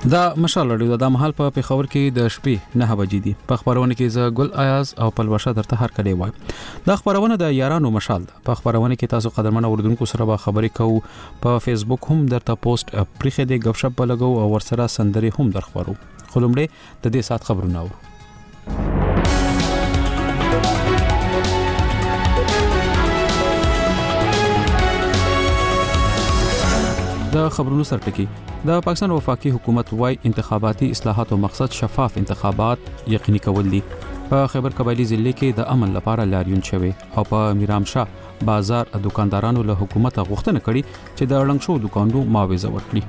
دا مشال رادیو د محل په پیښور کې د شپې 9 بجې دي. په خبرونه کې ز ګل ایاز او پلوشه درته هر کله وای. دا خبرونه د یارانو مشال ده. په خبرونه کې تاسو قدرمن اوردونکو سره به خبرې کوو. په فیسبوک هم درته پوسټ پرېخې د غب شپ لګو او ورسره سندري هم درخبرو. خلمړې د دې سات خبرونه اورو. د خبرونو سرټکی د پاکستان وفاقي حکومت وايي انتخاباتي اصلاحات او مقصد شفاف انتخابات یقیني کول دي. په خیبر قبایلی ضلع کې د امن لپاره لاریون شوی او په میرامشاه بازار دکاندارانو له حکومت غوښتنه کړې چې د اړنګ شو دکانونو معاوضه ورکړي.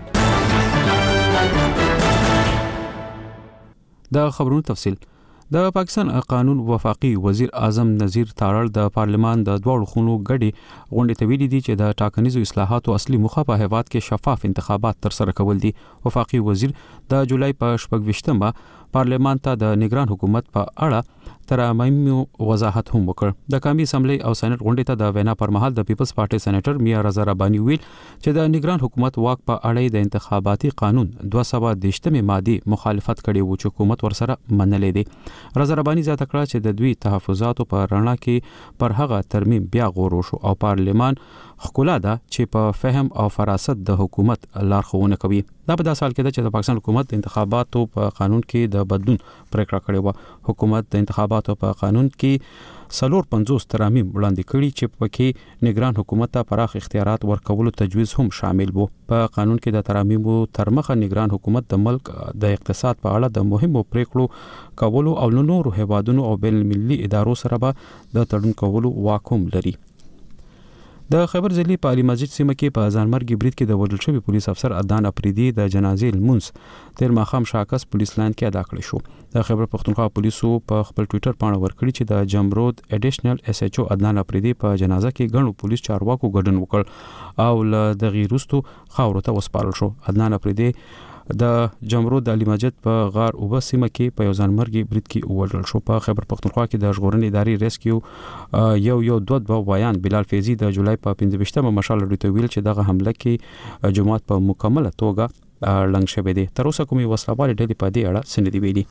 د خبرونو تفصیل د پاکستان قانون وفاقي وزیر اعظم نذیر تارړ د پارلمان د دوړو خونو غړي غونډې ته ویلي دي چې د ټاکنیزو اصلاحاتو اصلي موخه په هیواد کې شفاف انتخابات تر سره کول دي. وفاقي وزیر د جولای په 28مه پارلمان ته د نگران حکومت په اړه ترامیم وضاحت هم وکړ. د قومي اسمبلی او سېنات غونډې ته د وینا پر مهال د پیپلز پارټي سېنیټر میا رضا رباني ویل چې د نگران حکومت واک په اړه د انتخاباتي قانون 218 ماده مخالفت کړي و چې حکومت ورسره منلې دي. رضا رباني زیاته کړه چې د دوی تحفظاتو په رڼا کې پر هغه ترمیم بیا غور وشو او پارلمان خپل ده چې په فهم او فراست د حکومت لارښوونه کوي. دا په داسې حال کې ده چې د پاکستان حکومت د انتخاباتو په قانون کې د بدلون پریکړه کړې و. حکومت د انتخاباتو په قانون کې 450 ترامیم وړاندې کړي چې پکې نگران حکومت ته پراخ اختیارات ورکولو تجویز هم شامل وو. په قانون کې د ترامیمو ترمخه نگران حکومت د ملک د اقتصاد په اړه د مهمو پریکړو کولو او نورو هیوادونو او بین المللي ادارو سره به د تړون کولو واک هم لري. د خیبر ضلع په علي مسجد سیمه کې په ځانمرګي برید کې د وژل شوی پولیس افسر عدنان افریدي د جنازې لمونځ تیر ماښام شاکس پولیس لاین کې ادا کړی شو. د خیبر پښتونخوا پولیسو په خپل ټوئیټر باندې ورکړی چې د جمرود اډیشنل اس ایچ او عدنان افریدي په جنازه کې ګڼو پولیس چارواکو ګډون وکړ او له دغه وروسته خاورو ته وسپارل شو. عدنان افریدي د جمرود د علي مسجد په غار او سیمه کې په ځانمرګي برید کې وژل شو. په خیبر پښتونخوا کې د ژغورنې ادارې ریسکیو یو دوه بیان بلال فیضی د جولای په 15مه مشال لري ویل چې دغه حمله کې جماعت په مکمله توګه لنګ شوی دی. تر اوسه کومي وسلوال ډلې په دې اړه سندې ویلي.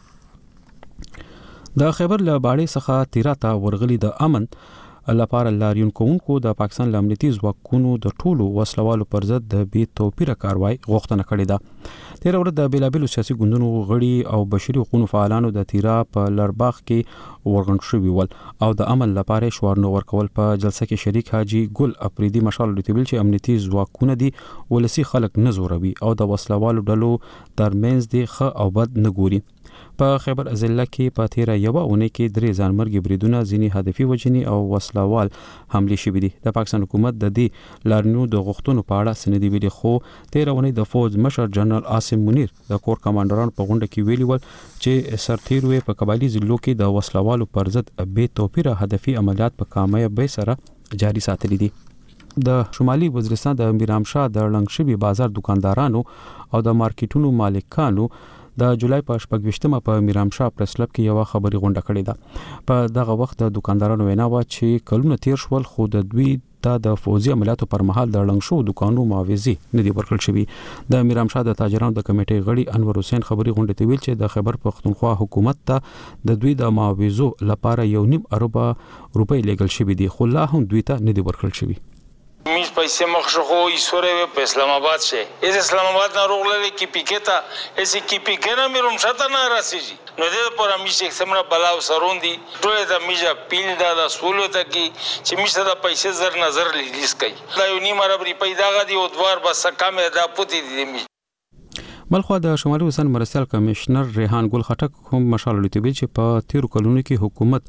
د خیبر له باړې څخه تیراته ورغلي د امن لپاره لاریون کوونکو د پاکستان لامنیتي ځواکونو د ټولو وسلوالو پر ضد د بې توپیره کاروای غوښتنه کړې ده. تیر ورځ د بیلابیلو سیاسي ګوندونو غړي او بشري حقوقو فعالانو د تیرا په لرباغ کې ورغونډ شوي ول او د امن لپاره شوارنو ورکول. په جلسه کې شریک حاجی ګل افریدي مشال لټویل چې امنیتي ځواکونه دي ولسی خلک نه زوروي او د وسلوالو ډلو ترمنځ دي خ او بد نه ګوري. په خیبر ضلع کې په تیر یو اونۍ کې درې ځانمرګي بریدونه ځینی هدفي وجني او وسلوال حمله شوې دي. د پاکستان حکومت د دې لارنو د غوښتنو په اړه سندې ویلي خو تیر اونۍ د فوج مشر جنرال عاصم منیر د کور کمانډرانو په غونډه کې ویلي ول چې سرتیروي په قبایلی ضلعو کې د وسلوالو پر ضد بې توپیره هدفي عملیات په کامیابی سره جاري ساتلي دي. د شمالي وزیرستان د میرامشاه د لنګ شوی بازار دکاندارانو او د مارکیټونو مالکانو د جولای په 28مه په میرامشاه پریس کلب کې یو خبري غونډه کړې ده. په دغه وخت د دکاندارانو وینا و چې کلونه تیر شول خو د دوی د فوزي عملیاتو پر مهال د لنګ شو دکانونو معاوضه نه دي ورکړل شوی. د میرامشاه د تاجرانو د کمیټې غړي انور حسین خبري غونډه ته ویل چې د خیبر پښتونخوا حکومت ته د دوی د معاوضو لپاره 1.5 ارب روپۍ لګل شوی دي خو لا هم دوی ته نه دي ورکړل شوی. میز پیسې مخشخو ایسوره په اسلام آباد شه از اسلام آباد نه روغله کی پیکتا اسی کی پیکنا میروم شته نه راسیږي نو دې پر میشه سمره بلاو سروندي ټول د میجا پیل دا سولو ته کی چې میشه د پیسې زر نظر لیلیس کوي دا یو نیمه ربري پیدا غدي او دوار بس کمه دا پوتی دي می بلخو د شمالي وزن مرستيال کمشنر ریحان ګل خټک هم مشال لټوي چې په 13 کلونو کې حکومت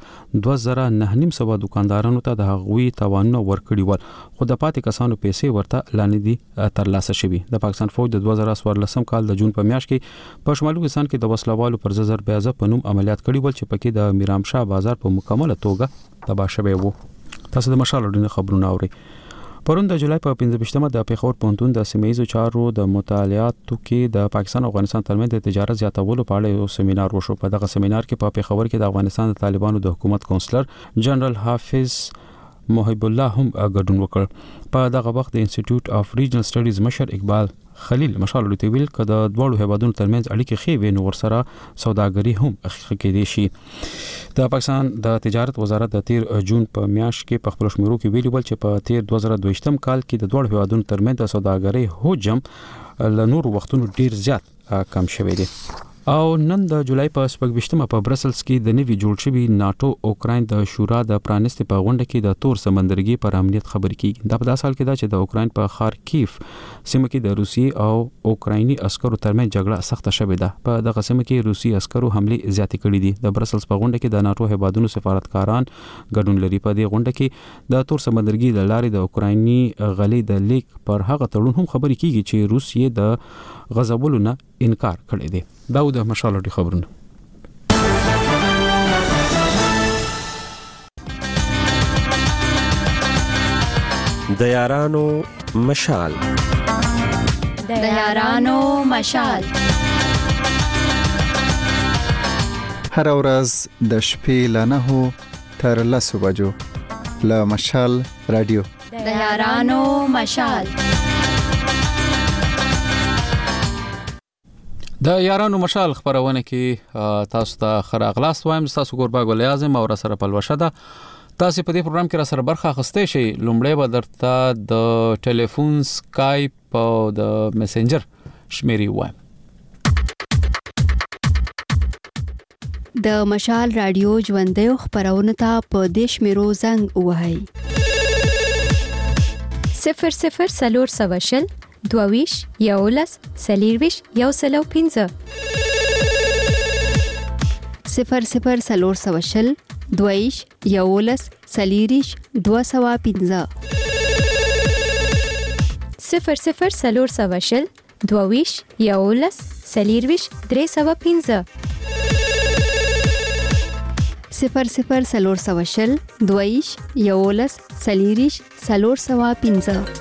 2009 دکاندارانو ته د هغوی توانونه ورکړي ول خو د پاتې کسانو پیسې ورته لانې دي ترلاسه شوي. د پاکستان فوج د 2014 کال د جون په میاشت کې په شمالي وزن کې د وسلوالو پر زر بیازه په نوم عملیات کړي ول چې پکې د میرامشاه بازار په مکمله توګه تباه شوی وو. تاسو د مشال لري خبرونه اورئ. پرون د جولای په 15مه د پیښور پونتون د سیمایي چارو د مطالعاتو کې د پاکستان او افغانستان ترمنځ د تجارت زیاتولو په اړه یو سیمینار وشو. په دغه سیمینار کې په پیښور کې د افغانستان د طالبانو د حکومت کونسلر جنرال حافظ محب الله هم ګډون وکړ. په دغه وخت د انسټیټیوټ اف ریجنل سټډیز مشر اقبال خلیل مشال لوتویل کده دوړو هیوادونو ترمنځ اړیکې خې وینو ورسره سوداګري هم اخیخه دي شي. د پاکستان د تجارت وزارت د 13 جون په میاشت کې په خپل شمیرو کې ویلي ول چې په 2022 کال کې د دوړو هیوادونو ترمنځ د سوداګري حجم ل نور وختونو ډیر زیات کم شوی دی. او نن د جولای په 28مه په برسلز کې د نوي جوړ شوی ناتو اوکراین د شورا د پرانست په غونډه کې د تور سمندرګي پر امنیت خبرې کیږي. دا په داسې حال کې دا چې د اوکراین په خارکیف سیمه کې د روسي او اوکرایني عسکرو ترمنځ جګړه سخته شوې ده. په دغه سیمه کې روسي عسکرو حمله زیاتې کړې دي. د برسلز په غونډه کې د ناتو هیوادونو سفارتکاران ګډون لري. په دې غونډه کې د تور سمندرګي د لارې د اوکرایني غلې د لیک پر هغه تړون هم خبرې کیږي چې روسیې د غزولو نه انکار کړی دی. دا د مشال ډي خبرونه. د یارانو مشال هر ورځ د شپې له 9 تر 10 بجو له مشال رادیو د یارانو مشال. د یارانو مشال خبرونه کې تاسو ته خراغلاس وایم. تاسو ګورباګ ولې اعظم او سره پلوشه ده. تاسو په دې پروګرام کې را سره برخه اخیستئ شئ. لومړی به درته د ټلیفون سکایپ او د میسنجر شمیرې وایم. د مشال رادیو ژوندۍ خبرونه ته په دیش میرو زنګ وهاي 00 سلور سواشل دوویش یولس سلیرویش یوسلو 15 00 سلور سواشل دوویش یولس سلیریش 215 00 سلور سواشل دوویش یولس سلیرویش 315 00 سلور سواشل دوویش یولس سلیریش 315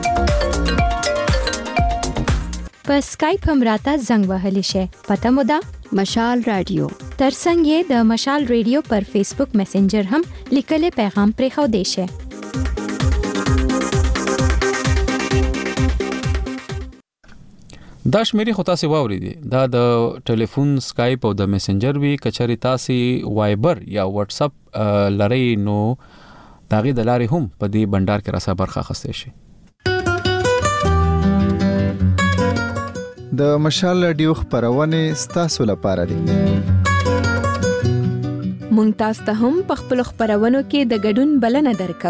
په سکایپ هم راته زنګ وهلی شي. پته مو ده مشال رادیو. ترڅنګ یې د مشال رادیو پر فیسبوک میسنجر هم لیکلي پیغام پرې خو دی شي. دا شمیرې خو تاسو واوري دي. دا د ټلیفون سکایپ او د میسنجر وی کچاري تاسو وایبر یا واتس اپ لري نو داغه د لارې هم په دې بندر کې راسه برخه اخیستئ شي. د مشال رادیو خبرونه ستاسو لپاره دي. مونږ تاسو ته هم په خپل خبرونو کې د ګډون بلنه درکو.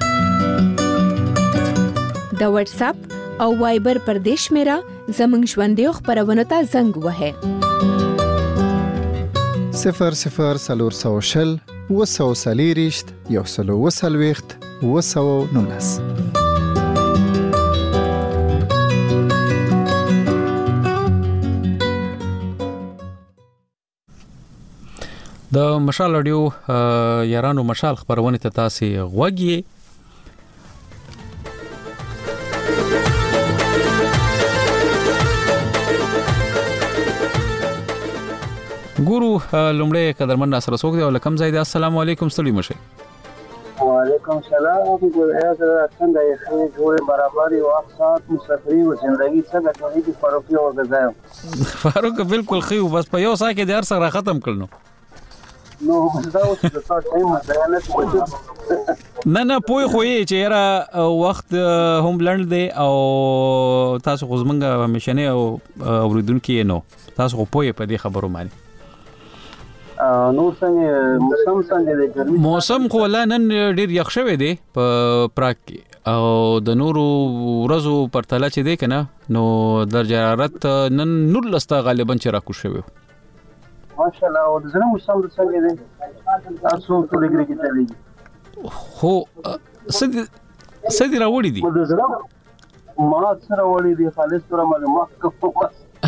د واتس اپ او وایبر پر دیش میرا زمنګ ژوندۍ خبرونه ته زنګ وهه 00 سلور سواشل وسو سلیریشت یوسلو وسلويخت وسو نونس. د مشال رادیو یارانو مشال خبرونه ته تاسو غوږی. ګورو لومړی قدرمن ناصر سوق دی او لکم زید. السلام علیکم ستړي مشه. وعلیکم السلام. ګوریا څنګه یې خیر جوړ برابر یو اقصاد مسافری او ژوندۍ څنګه ټولې دي فاروق او غزایم. فاروق بالکل خو بس په یو ساعت کې د هر څه را ختم کړنو. نو دا اوس د تاسو ټایم بیانات نه پوي خو یې چې را وخت هم لند دی او تاسو خو زمونږ همیشنه او اوریدونکو نو تاسو خو پوي په دې خبرو باندې. نو څنګه موسم څنګه دی ګرمي؟ موسم خو لا نن ډیر یخ شوی دی په پراګ کې او د نورو ورځو پر تله چې دی کنه نو درجه حرارت نن 19 غالبا چې راکو شوی. ماشاءالله او زنه موسم څنګه دی؟ تاسو ټول ګری کې تللی خو سدي راوړی دي ما سره وړي دي خالص تر معلومات کوم.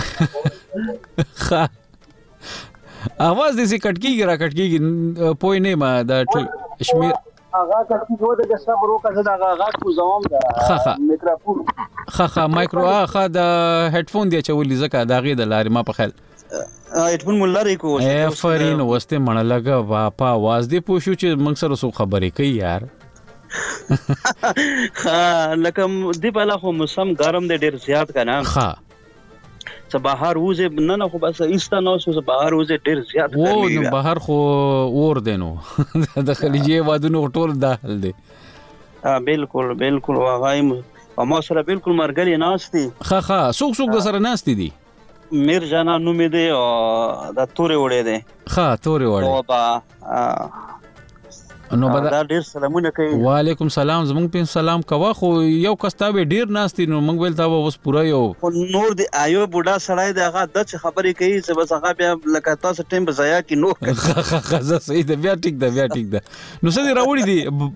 ها اواز دې کټکیږي را کټکیږي پوي نه ما دا شمیر هغه کټکی دوه د صبر وکړه دا هغه کو زوم دا میکروفون خا مایکرو اخا د هډفون دی چولې زکه دا غي د لارې ما په خیال هډفون مولاري کو فرین وسته منلګه واپا आवाज دی پوښو چې موږ سره سو خبرې کوي یار. لکه دی بلا خو موسم ګرم دی ډیر زیات کنه ها څه بهر وځي نه خو بس ایستا نو څه بهر وځي ډیر زیات او نو بهر خو اور دینو د خلیجي وادونو ټول داخل دی بالکل واغایم او ما سره بالکل مرګلي ناشتي ها څوک د سره ناشتي دي میر جانا نومې دی او د تورې وړې دی ها تورې وړې نو دا ډیر سلامونه کوي وعلیکم سلام زمونږ په سلام کوا خو یو کستابه ډیر ناشتي نو موږ ویل تا اوس پورا یو نور دی آیو بوډا سړی دی هغه د خبرې کوي چې بس هغه بیا لکه تاسو ټیم بزایا کی نو خزه صحیح دی بیا ټیک دی نو څه دی راوړی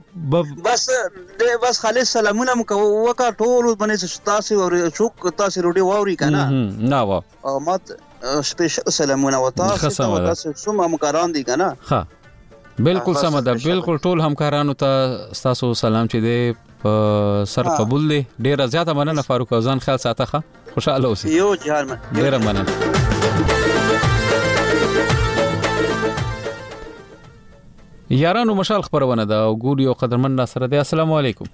دی بس خالص سلامونه مو وکا ټول باندې تاسو او شوک تاسو روډي واوري کنه نه وا او مات سپیشل سلامونه وتا تاسو سم همکاران دي کنه ها بالکل سم ده بالکل ټول همکارانو ته تاسو سلام چې دی په سر قبول دی ډیره زیاته مننه فاروق ځان خیال ساته خوشاله اوسئ یو جهان ډیره مننه یارانو مشال خبرونه ده او ګور یو قدرمن سره دی السلام علیکم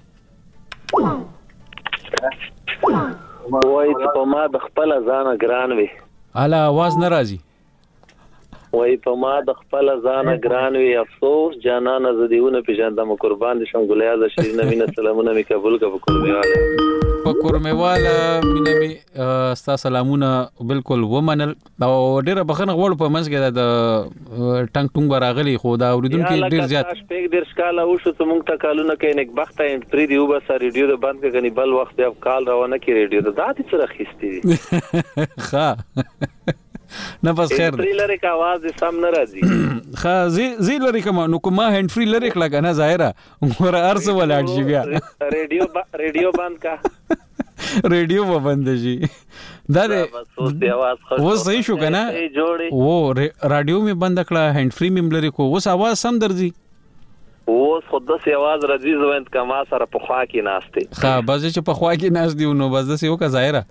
وای په ما د خپل ځان ګران وي الا आवाज ناراضي وای په ما د خپل ځان ګران وي افسوس جانانه زديونه پیژندم قربان دي شم ګلیا د شیرین مینه سلامونه می قبول کړه په کورمیواله مینه می ستا سلامونه بالکل ومنل او ډیره بخنه غوړ په منځ کې د ټنګ براغلی خو دا اوریدونکو ډیر زیات شپږ ډیر سکاله او شو څنګه تا کالونه کې نیک بخته انټری دی وبس ریډیو د بند کړي بل وخت یو کال روانه کې ریډیو د داتې سره خېستي ښه نه بس خیر فری لری کا आवाज سم نه راځي ها زی لری کوم نو کومه هند فری لری کړه کنه ظاهره ور ارس ولاړ شي بیا ریډیو بند کا ریډیو بند شي دا و صحیح شو کنه و رادیو می بند کړه هند فری می لری کو اوس आवाज سم درځي اوس خود د سی आवाज راځي زوند کما سره په خوا کې ناشته ها بس چې په خوا کې ناش دی نو بس د سیو کا ظاهره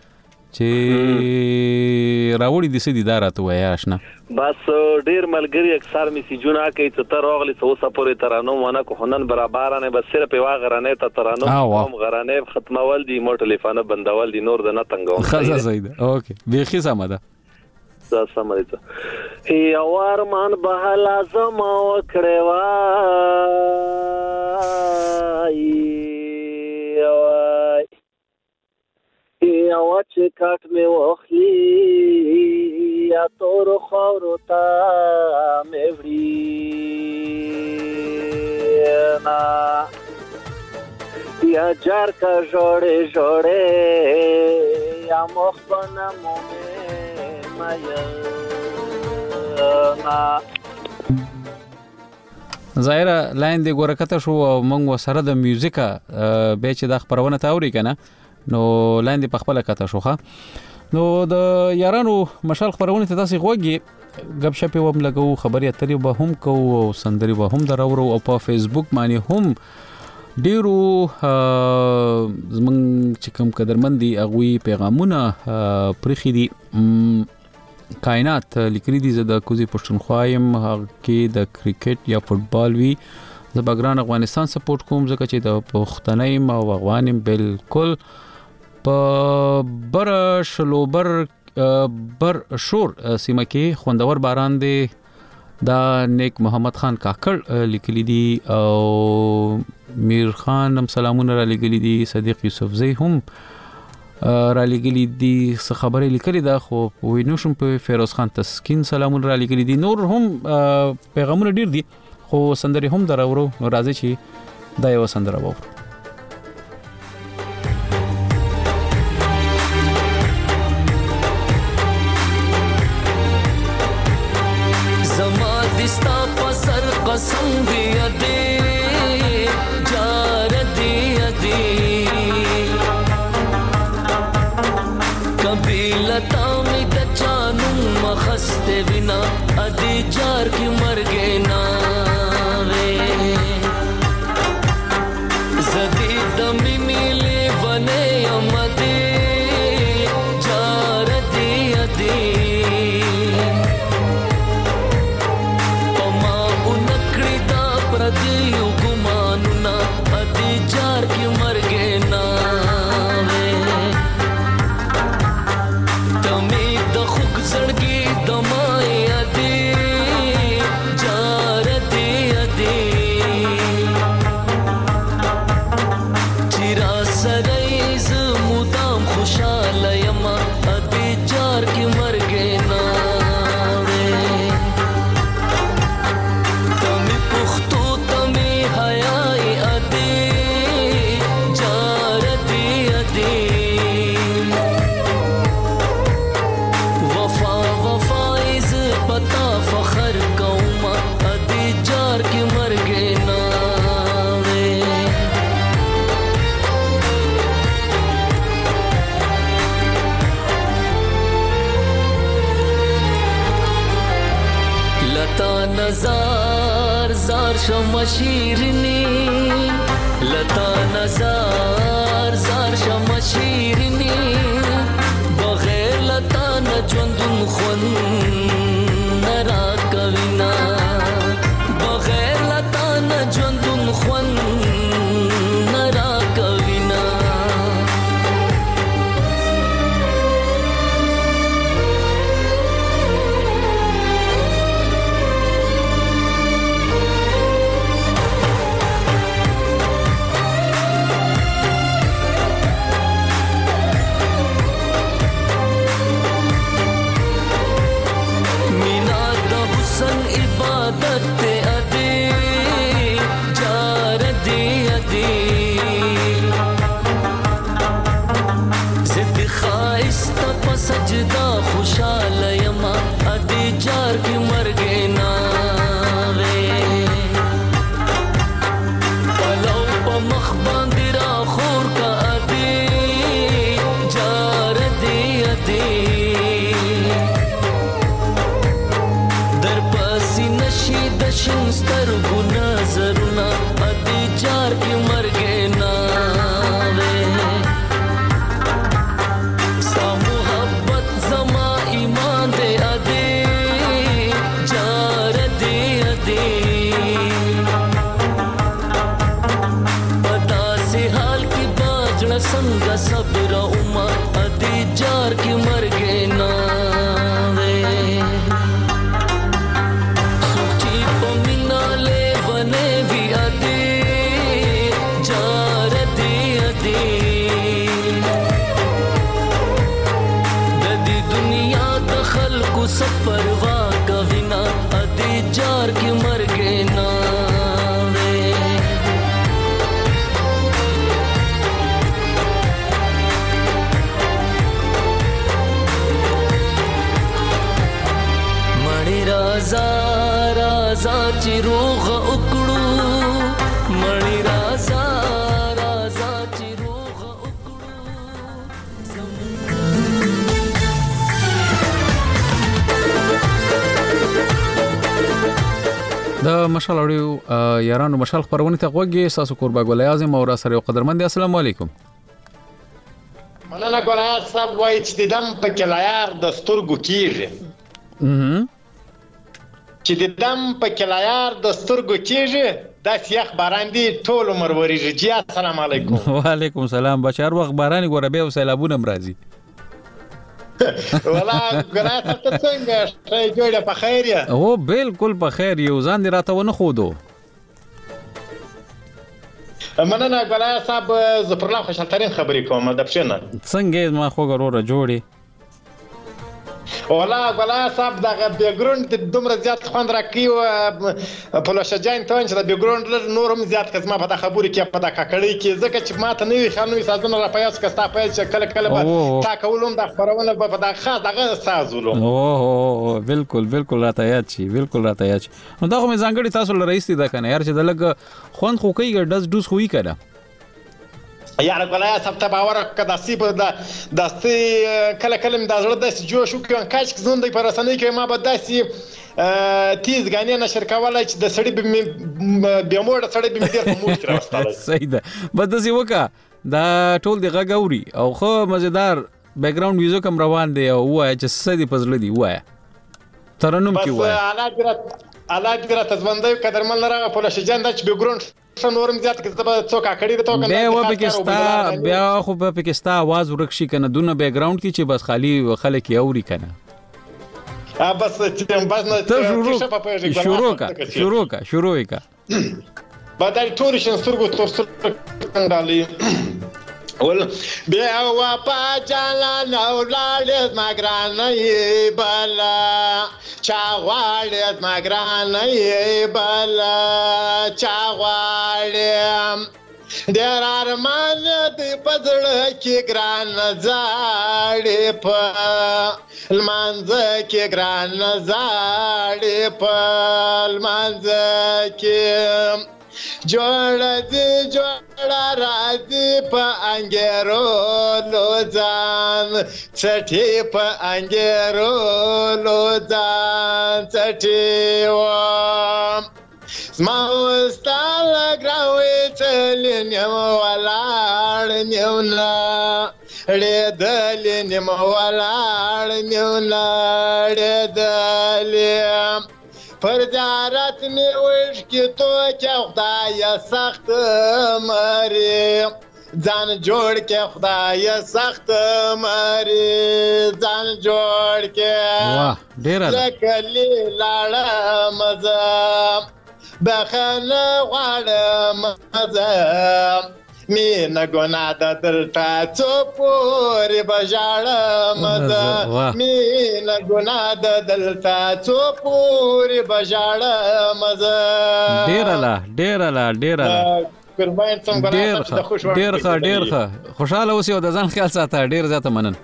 چې راوړي د سدي دارته وای آشنا بس ډیر ملګری اکثر میسیجونه کوي چې تر اغلی څو سپورې ترانو مونږه کو هنن برابر نه بس صرف وا غرانه ته ترانو هم غرانه ختمول دي مو ټلیفون بندول دي نور د نه تنګون خزه زید اوکے بیخي سمده دا سمده ته یو ارمان به لازم وکړې وای یا چې کټ مې واخلي یا تور خاورو ته مې وړي نه یا جار کا جوړې یا مخ بنا مې مایا ظاهره لاین دی ګورکته شو مونږ سره د میوزیکا به چې د خبرونه تاوري کنه نو لاندې په خپل کته شوخه نو د یارانو مشال خبرونه ته تاسو غوږی غب شپه وم لګو خبري اترې به هم کو او سندري به هم دراورو او په فیسبوک باندې هم ډیرو زمون چې کوم قدرمندي اغوي پیغامونه پرخي دي کائنات لیکلي دي زده کوزي پښتونخوایم کې د کرکټ یا فوتبال وی د بګران افغانستان سپورټ کوم ځکه چې د پښتنایم او افغانیم بالکل په بر شلوبر بر شور سیمه کې خوندور باران دی دا نیک محمد خان کاکړ لیکلی دی او میر خان هم سلامونه را لګلی دي صدیق یوسفزی هم را لګلی دي خبرې لیکلي دا خو وینو شم په فیروز خان تسکین سلامونه را لګلی دي نور هم پیغامونه ډیر دي خو سندري هم دراورو راځي چې دا یو سندره وورو زما دستا پسر قسم دی ادي جار دی ادي قبیلتا می د چانو مخست وینا ادي جار کی مرګه نا ادي جار کی مرګه ناوې تمې د خوګ زړګي دمای ادي جار دې ادي چیرا سره ز مدام خوشاله یم ادي جار کی مرګه ناوې تمې پختو تمې حیاي ادي جار دې ادي وفا وفا از پتا فخر کوم ادي جار کی مرګه ناوې لتا نزار زار شم شیرنی لتا نزار زار شم شیرنی بغیر لتا نجوندون خون نرا کوینا بغیر لتا نجوندون خون نرا کوینا مینا د حسن عبادت ته ادي جار دي ادي زد خایست په سجدا خوشاله یم ادي جار کی مرګه ناوې پلو په مخ باندې را خور کا ادي جار دي ادي در پاسی نشی دشن سترگو نظرنا ادی جار کی مرگے ناوے سا محبت زما ایمان دے ادی جار دے ادی پتا سے حال کی باجڑا سنگا صبر اما ادی جار کی مرگے ناوے سوچی پمینا لے ونے وی ادی جار دی ادی ددی دنیا د خلق سپروا کوینا ادی جار کی مرګه ناوې مړی رازا رازا چې روغ وکړو مړی رازا رازا چې روغ وکړو د مشال اړیو یارانو مشال خبرونه ته غوږی ساسو قربا ګل اعظم او را سره قدرمند السلام علیکم مننه ګلایات صاحب وایي چې د دم په کلایار د سترګو کیږي چې د دم په کلایار د سترګو کیږي دا سیاخ باران دی ټول عمر وريږي جی السلام علیکم وعلیکم السلام بشار وخت باران ګوره به سیلابونه مرضی ولا ګلایات ته څنګه شي جوړه په خیر یا او بالکل په خیر یو ځان دی راته ونه خودو مننه ګلایات صاحب ظفر الله خوشالترین خبرې کوم د پښنه څنګه ما خو ګوره جوړي ولا ګلایات صاحب د بیک ګراوند دومره زیات خوند راکې او په لوشجان ته چې د بیک ګراوند نورم زیات کزما په خبرې کې په د ککړې کې ځکه چې ماته نوې خانوي سازونه را پیاس کستا پیل چې کله کله به تا کولم د خبرونه په د خاص دغه سازولو او بالکل بالکل راته یاد شي بالکل راته یاد شي نو دا کوم ځانګړي تاسو لرئیس دي دا کنه یار چې د لګ خوند خو کوي ډز ډوس خوې کړه یاره ګلایات صاحب ته باور کړه داسې په داسې کله کله مې د زړه داسې جوش وکړ کاش زوند په رسنۍ کې ما به داسې تیز غانې نشر کولای چې د سړی به موړ سړی به مدیر په موټ راوستل صحیح ده بد څه وکا دا ټول دی غاوري او خو مزیدار بیک ګراوند میوزیک هم روان دی او وای چې سدي پزله دی وای ترنم کی وای بس حالات ګرات ځوندای قدرمن راغه په لشجان د بیک ګراوند نورم زیات کې زبر څوک کړي ته کنه بیا و پاکستان بیا خو په پاکستان आवाज ورکشي کنه دونه بیک گراوند کې چې بس خالی خلک یې اوري کنه بس نه شروع کا بدل تورشن سترګو تر څنګه ول بیا وا پاجالا نو لاړې مګرانه بلا چاغواړې مګرانه بلا چاغواړې ډېر ارمان دې پزړه کې ګران زاړې په لمانځ کې ګران زاړې په لمانځ کې جوړ راځي په انګیرو لوځان چټي په انګیرو لوځان چټي و زما واستاله ګراوي چلنیم ولاړ نیونا ړېدل نیم ولاړ نیونا ړېدل پر زیارت می وش کی تو که خدای سخت مری ځان جوړ کې خدای سخت مری ځان جوړ کې واه ډیر لکلی لاړه مزه بخنه غواړم مزه مینه ګناه د دلته څو پورې بژاړم زه مینه ګناه د دلته څو پورې بژاړم زه ډېر خوشاله اوسې او د ځان خیال ساته ډېر زیاته مننه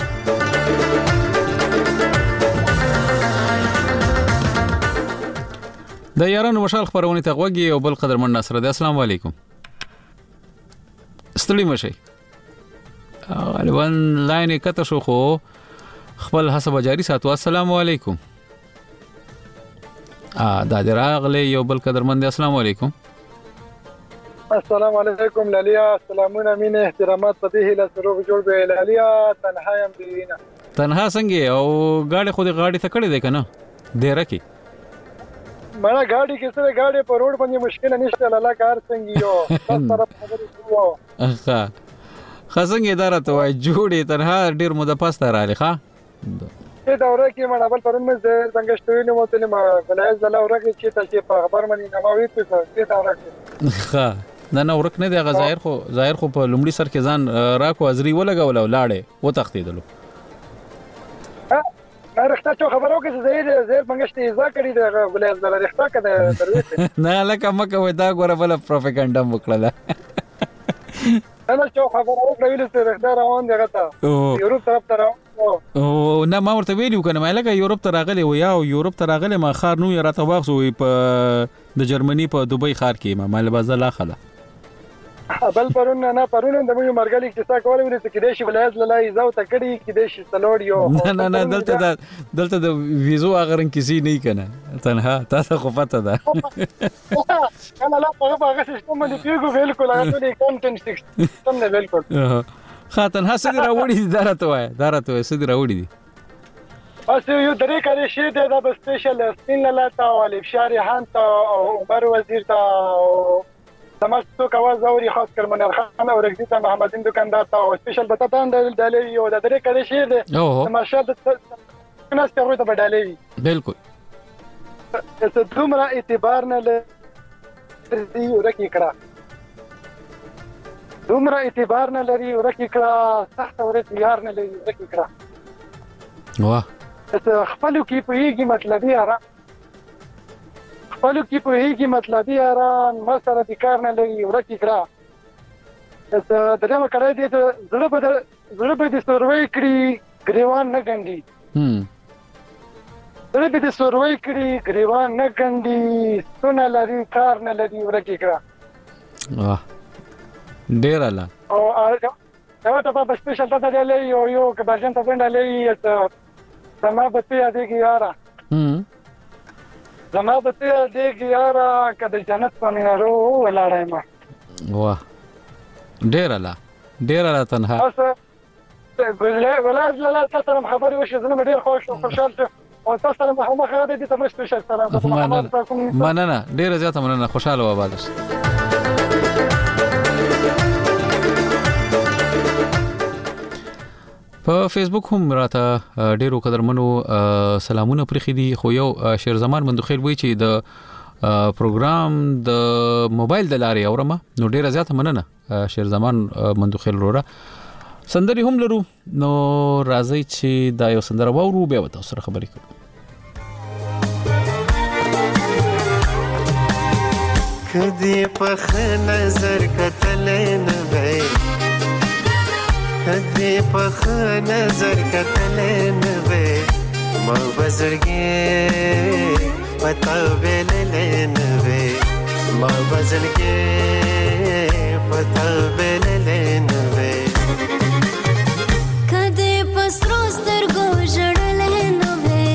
د یارانو مشال خبرونه ته غوږی او بل قدرمن ناصر دی السلام علیکم ستړي مشي غالبا لاین کته شو خو خپل حساب جاری ساتو السلام علیکم دا دراغله یو بل قدرمن دی السلام علیکم السلام علیکم لالیا سلامونه مين احترامات پته له سروب جوړ به لالیا تنها يم دینا تنها څنګه او گاډي خو دې غاډي ته کړې ده کنه ډیر کی مړه گاډي کې سره گاډي په روډ باندې مشکل نشته لاله کار څنګه یو تاسو طرف خبرې کوو ښه څنګه اداره ته وای جوړې تنها ډیر مده پاسته رااله ښه دا دوره کې مړه بل پرون مې څنګه شتوینه مو ته ما بلای زلا ورکه چې تاسو په خبر باندې نماوي ته دا ورکه ښه نه ورک نه دی ظاهر خو په لومړي سر کې ځان راکو ازري ولګول او لاړې و تختیدلو رښتا چې خبرو کې زه منګشتې ځا کړی دا بلای زلا رښتا کده دروي نه لکه مکه ودا غره بل پروپاګاندا وکړه انا چې خبرو وکړل چې رښتا روان دی غته یورپ طرف ته او نه ما ورته ویلو کنه مې لکه یورپ ته راغلی و یا یورپ ته راغلی ما خار نو راته واغسو په د جرمني په دوبۍ خار کې ما مال بازه لا خلا بل پرون نه پرون د مې مرګلې چې تا کولې ولې چې دیش ولایت لای زاو ته کړي کې دیش سلوډیو نه دلته د ویزو اگرن کسی نه کنه تنها تاسو خو پته ده انا لا هغه سیستم باندې پیګو بالکل هغه ته کانټنټ سیستم نه بالکل خاطر حسد راوړي دارته وای سید راوړي دي بس یو درې کړي شي د سپیشل سپین لاته او شارحان ته او عمر وزیر ته تمسو کواز اوري خاص کر منر خان او رګدي ته محمدین دکاندار ته او سپیشل بتاتان د دالي یو د درې کړي شي د مارشال د ناس ته وروته بدالي بالکل څه دومره اعتبار نه لري ورکی کړه دومره اعتبار نه لري ورکی کړه سخت ورته یار نه لري ورکی کړه واه خپل کې په یږي مطلبي اره خپل کې په هیڅ مطلبي اران مسره د کار نه لري ورکی کړه دغه کړه دې زړه به د سروي کړی غریوان نه ګنډي زړه به د سروي کړی غریوان نه ګنډي سونه لري کار نه لري ورکی کړه واه ډیر اعلی او هغه ته په سپیشل ته دی یو کباجن ته باندې لې سما به ته دیږي یارا زما به ته دیږي یارا کله جنت په مینارو ولاړای ما واه ډیر اعلی تنها ولا تاسو خبري وشه زنه ډیر خوش او خوشاله او تاسو سره مخه ده دې ته سپیشل سلام مننه ډیر زیاته مننه خوشاله و بالش په فیسبوک هم راته ډیرو قدرمنو سلامونه پرخي دي. خو یو شیر زمان مندخیل وای چې د پروګرام د موبایل د لارې اورمه نو ډیره زیاته مننه شیر زمان مندخیل وروره. سندري هم لرو نو راځي چې دا یو سندره وورو بیا وته سره خبرې کوو. کدی په نظر کتل نه وای کدی په نظر کتل نه وای ما بزرګي پتا ویل نه وای ما بزرګي پتا ویل نه وای کدی پسرو سترګو جړل نه وای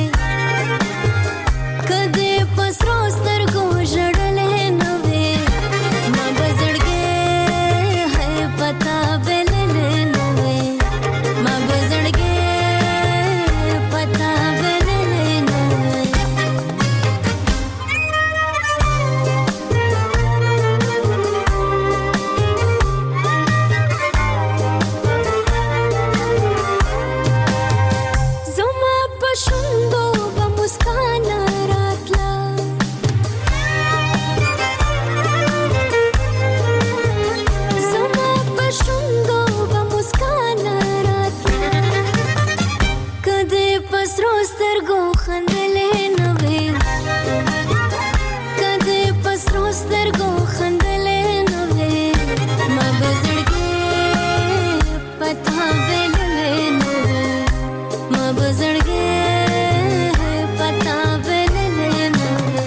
کدی پسرو سترګو جړل نه وای ما بزرګي ہے پتا ویل نه وای ما بزرګي پتا ویل نه وای زما پښوندو به مسکان راتلا زما پښوندو به مسکان راتلا کدی پسرو سترګو خندلې نه وې کدی پسرو سترګو خندلې نه وې ما بزړګي پتا ویلې نه وې ما بزړګي پتا ویلې نه وې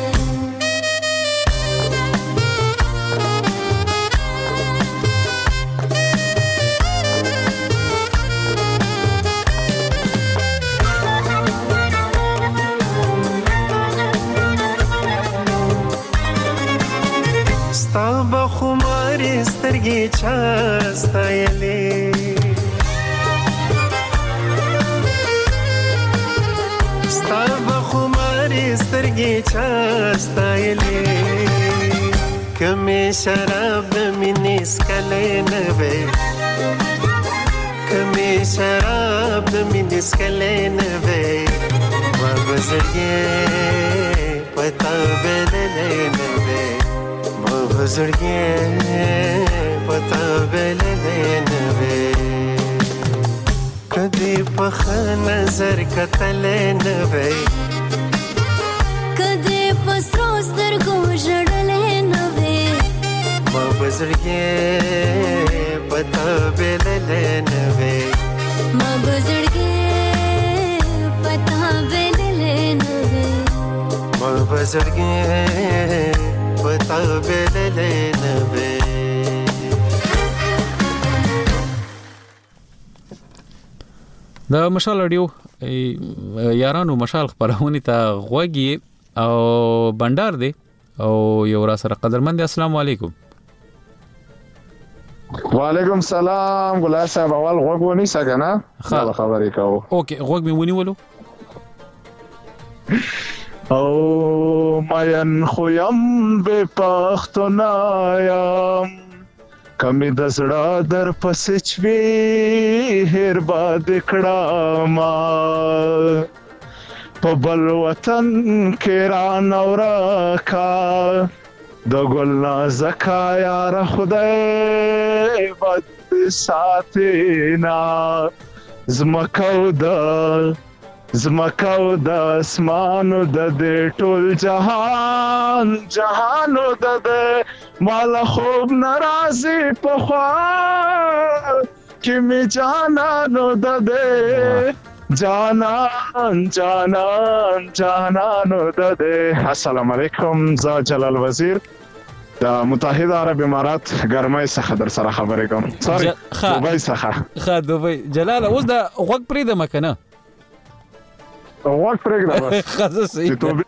ستا بخماري سترګې چا ستایلې ستا بخماري سترګې چا ستایلې کمې شراب د مینې څکلی نه وې کمې شراب د مینې څکلی نه وې ما بزرګې پتا ویلې نه وې ما بزرګي پتا ویلې نه وې کدی په نظر کتل نه وې کدی پسرو سترګو جړل نه وې ما بزرګي پتا ویلې نه وې ما بزړګي پتا ویلې نه وې ما بزرګي پتا ویلې نه وې د مشال اډیو یارانو مشال خبرونه ته غوږی او بندر دی او یو را سره قدرمند. السلام علیکم. وعلیکم السلام. ګلای صاحب اول غوږ ونی سګنه خبرې کوو. اوکې غوږ می ونیولو او ماین خویم به پختنایم کمی د زړه در پسې چوي هر باد کړه ما په بل وطن کې را نورا کا د ګل نازکا یار خدای بد ساتینا زمکاو د اسمانو د دې ټول جهانو د دې مال خوب ناراضي په خوا کې می جانانو د دې جانانو د دې. السلام علیکم. زه جلال وزیر د متحده عرب امارات ګرمای څخه در سره خبرې کوم. سوري دوبۍ څخه. دوبۍ. جلال اوس د غوږ پرې د مکنه غوږ پرېږده بس چې توبې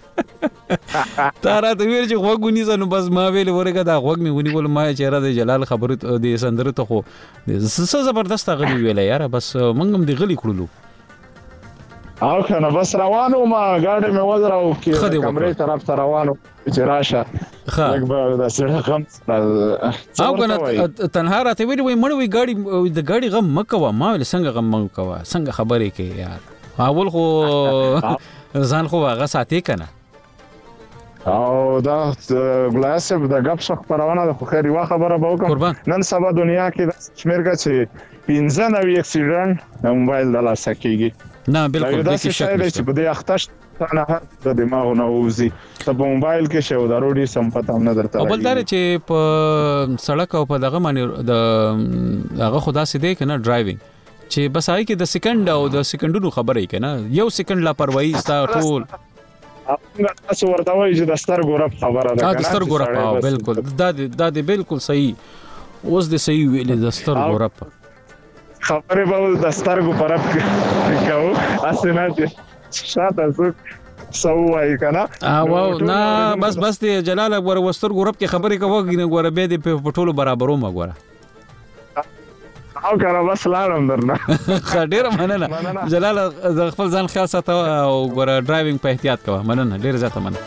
تا راته ویل چې غوږ ونیسه نو بس ما ویل ورګه دا غوږ مې ونیول ما چېرې د جلال خبرو د سندرو ته خو څه زبردست غلی ویل یاره بس موږ هم دی غلی کړلو. او کنه بس روانو ما ګاډي مې وزراو کې کمرې طرف ته روانو چې راشه لږ به د سړي غم او کنه تنها راته ویل وای مړ وی ګاډي د ګاډي غم مکوا ما ول څنګه غم مکوا څنګه خبرې کې یار اول خو ځان خو هغه ساتي کنه او دا ګلاسب د غب شخ پرونه د خو خیر وا خبره به وکم نن سبا دنیا کې شمیرګه چې 15 اکسیډنټ د موبایل د لاسه کیږي نه بالکل د کې شک نشته په دې اختش نه د دماغ نه وځي ته په موبایل کې شو د روډي سم پته نه درته اول دا چې په سړک او په دغه باندې د هغه خدا سي دی کنه ډرایوینګ چې بس آی کې د سکند او د سکندونو خبرې کنه یو سکند لا پروايي ستا ټول تاسو ورته وایي چې د سترګو رپ خبره ده د سترګو رپ بالکل دا بالکل صحیح اوس د صحیح ویل د سترګو رپ خبره به د سترګو پر رپ کوو اسنه چې شاته څوک سو وایي کنه واو نه بس دی جلال ور وسترګو رپ کې خبرې کوو غوړه به د پټولو برابرو ما غوړه او کنه بس لاړم درنه ډیر مننه جلال د خپل ځان خیال ساته او ګوره ډرایوینګ په احتیاط کوه مننه ډیر زیاته مننه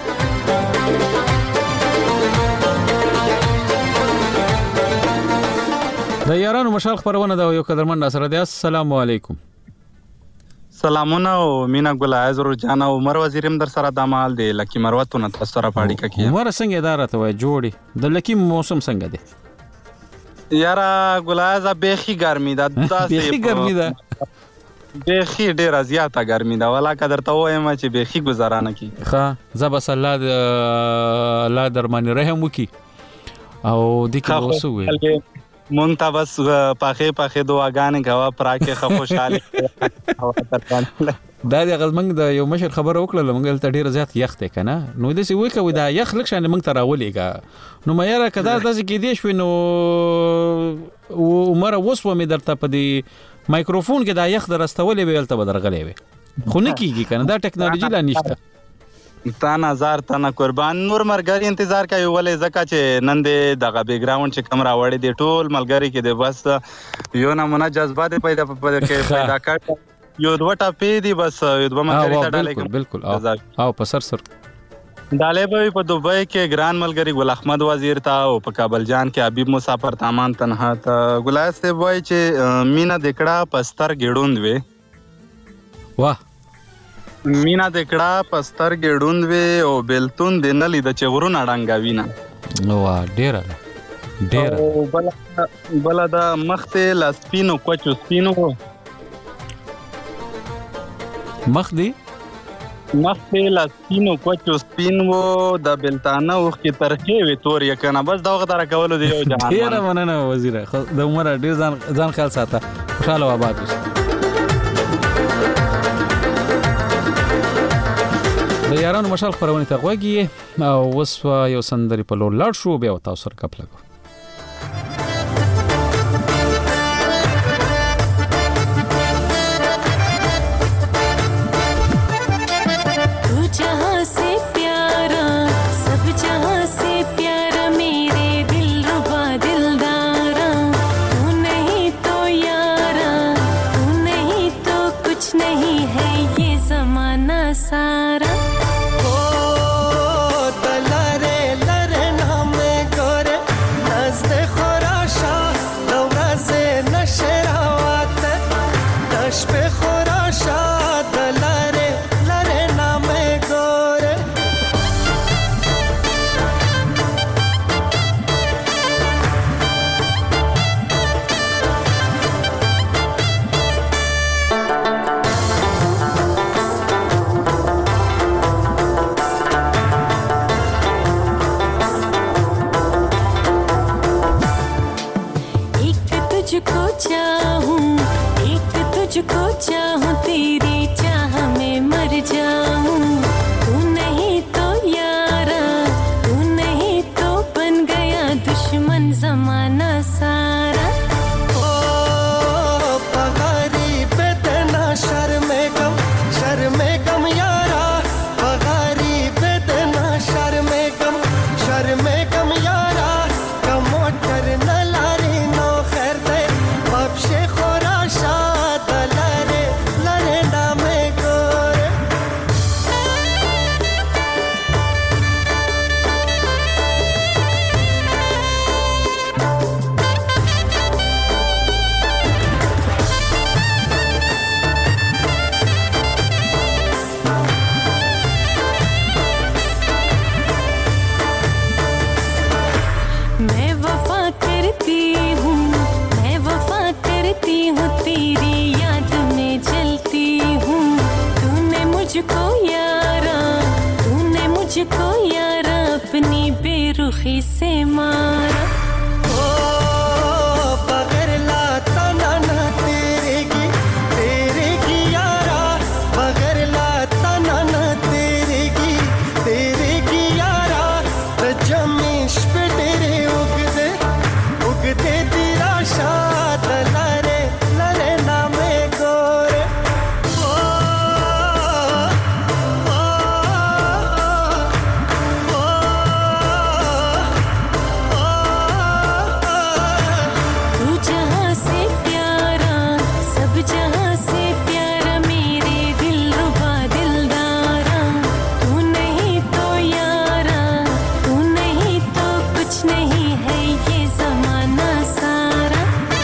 د یارانو مشال خبرونه دا یو قدرمن سره دی السلام علیکم سلامونه او مینا ګل عزر جان او عمر وزیرم در سره د مال دی لکی مروتونه تاسو سره پاړی کوي عمر څنګه اداره ته وای جوړي د لکی موسم څنګه دی یارا ګلازا بیخي ګرمي ده بیخي ګرمي ده بیخي ډیره زیاته ګرمي ده ولا قدر ته وایم چې بیخي گزارانه کی ښه زبس الله درمن رحم وکي او دغه وسوي مونږ ته بس پاخه دعاګانې غوا پراکه خوشاله او ترپان دا د غزمنګ د یو مشر خبر وکړه لمنګل ته ډیر زیات یخ ته کنه نو د سی وای کوي دا یخ لک شان موږ ته راولېګا نو مې را کدا داسې کې دی شو نو عمر وسو مې درته په دې مایکروفون کې دا یخ درستولې ویل ته بدرغلې وي خو نه کیږي کنه دا ټکنالوژي لا نشته تا نظر تا نه قربان نور مرګري انتظار کوي ولې زکه چې نن دې دغه بیک گراوند چې کم راوړې دي ټول ملګری کې دې بس یو نمونه جذبات پیدا کړ یو دوټه پی دی بس یو دوه ملګری ته ډالې بالکل او په سر ډالې به په دوبۍ کې ګران ملګری ګل احمد وزیر تا او په کابل جان کې حبیب مسافر تامان تنها ته ګلایس ته وای چې مینا دکړه پستر ګډوند وې واه مینا دکړه پستر ګډوند وې او بلتون د نلی د چغرون اډنګاوینا ډیر او بل دا مخته لاسپینو کوچو سپینو مخ دی لاسپینو کوچو سپینو د بلتانه وخ کې ترخه وي تور یکنه بس دا غدار کولو دی یو جهان ډیر مننه وزیر د عمر ډیر ځان خیال ساته خوشاله آباد اوسه د یارانو مشال خبرونه ته غوږی او وسو یو سندري په لور لاړ شو بیا تاسو سره کپ لګو नहीं है ये जमाना सारा।